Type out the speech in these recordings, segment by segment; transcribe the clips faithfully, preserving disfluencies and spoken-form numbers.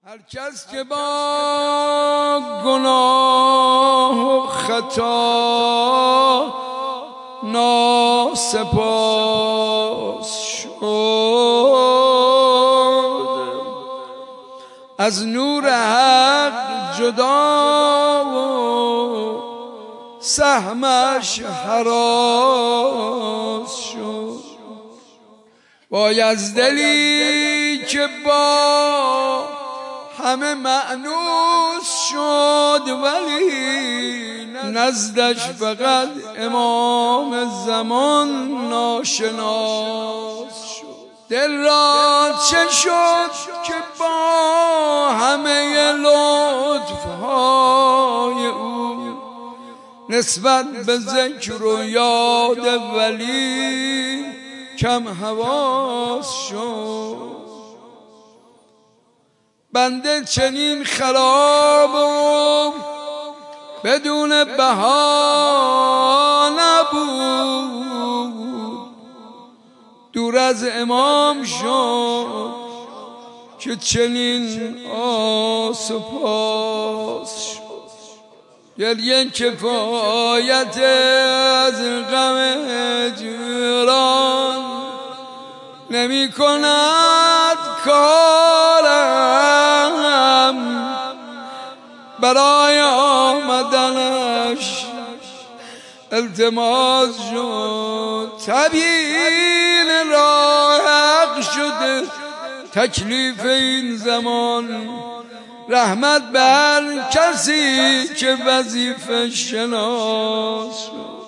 هر کس که با گناه و خطا ناسپاس شد، از نور حق جدا و سهمش هراس شد. وای از دلی که با همه مأنوس شد، ولی نزدش فقط امام زمان ناشناس شد. دل را چه شد که با همه لطفهای او نسبت به ذکر و یاد ولی کم حواس شد. بنده چنین خراب و بدون بها نبود، دور از امام شد که چنین آس و پاس شد. گریه کفایت از غم جیران نمی کند کارم، برای آمدنش التماس شد. تبیین راه حق شده تکلیف این زمان، رحمت بر کسی که وظیفه شناس شد.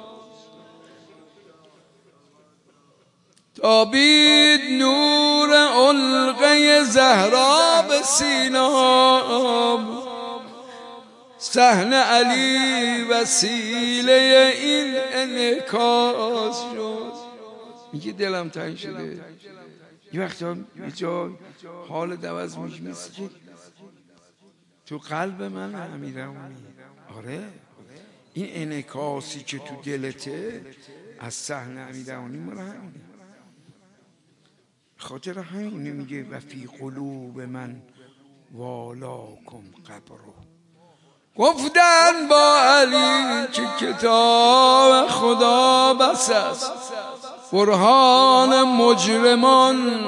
تابید نور علقه زهرا به سینه، صحن علی وسیله این انعکاس شد. میگه دلم تنگ شده، یه وقتا یه جا حال دوز میشه که تو قلب من امیرمونی. آره این انعکاسی که تو دلته از صحن امیرمونی مال همونه، خاطر همونه. میگه و فی قلوب من والاکم قبرو. گفتن با علی که کتاب خدا بس است، برهان مجرمان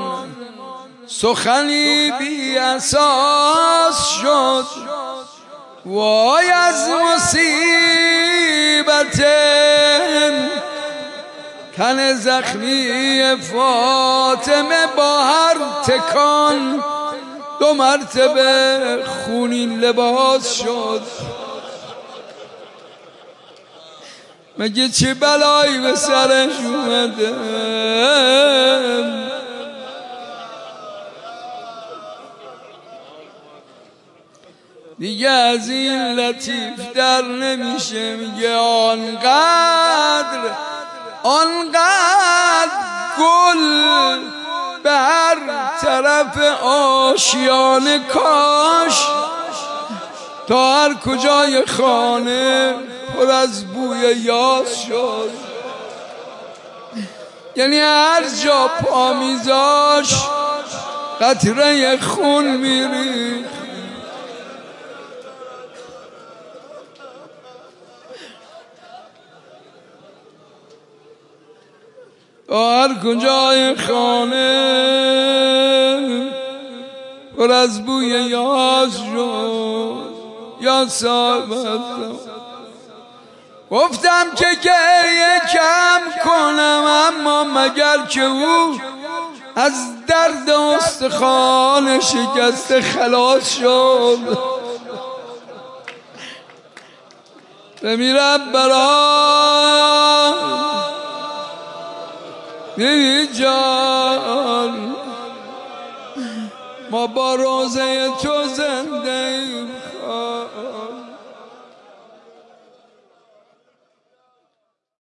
سخنی بی اساس شد. وای از مصیبت تن زخمی فاطمه با هر تکان دو مرتبه خونین لباس شد. مگه چه بلایی به سرش اومده؟ دیگه از این لطیف در نمیشه. میگه آنقدر آنقدر گل به هر طرف آشیانه کاش، تا هر کجای خانه پر از بوی یاس شد. یعنی هر جا پا میذاش قطره خون میری. هر کجای خانه پر از بوی یاس شد. یا صاحب گفتم که گریه کم کنم، اما مگر که او از درد استخوان شکست خلاص شد. بمیرم برای دیدی جان، ما با روزه تو زنده ایم.